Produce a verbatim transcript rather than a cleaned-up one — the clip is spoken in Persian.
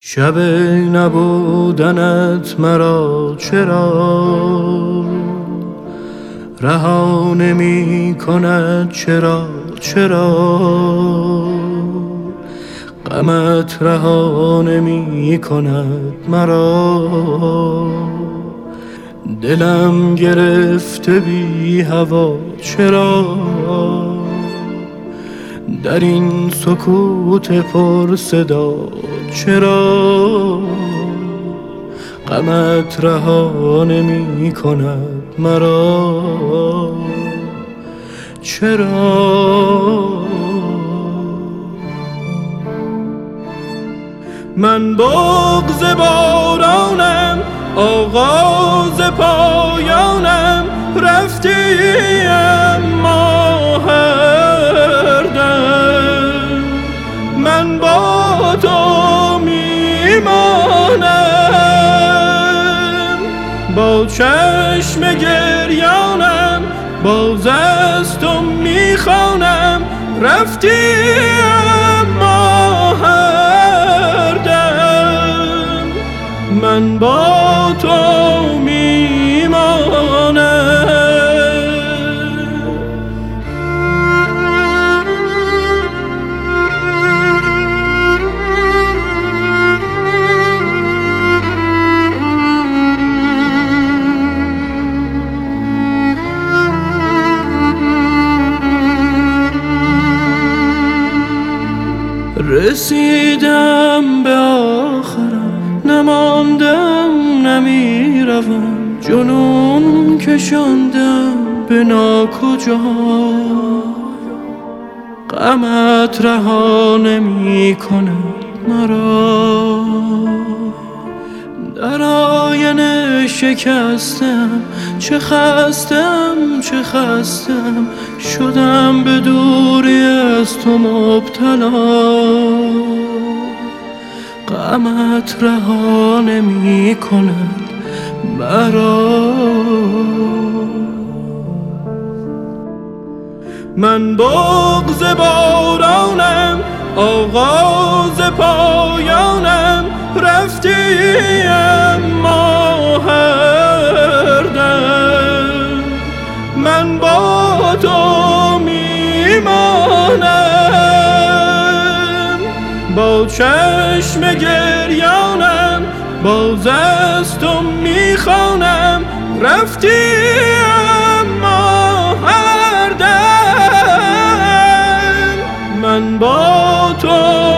شب نبودنت مرا چرا رها نمی کند؟ چرا چرا غمت رها نمی کند مرا؟ دلم گرفته بی هوا چرا در این سکوت پر صدا؟ چرا غمت رها نمی کند مرا؟ چرا من بغض بارانم، آغاز پایانم، رفتی اما هر دم من با تو میمانم. با چشم گریانم باز از تو میخوانم، رفتی اما هر دم من با تو میمانم. رسیدم به آخرم، نماندم نمیروم، جنون کشاندم به ناکجا. غمت رها نمی کند مرا، در آینه شکستم، چه خستم چه خستم، شدم به دوری از تو مبتلا. غمت رها نمی کند مرا. من بغض بارانم، آغاز پایانم، رفتی اما هر دم من با تو میمانم. با چشم گریانم باز از تو میخوانم، رفتی اما هر دم من با تو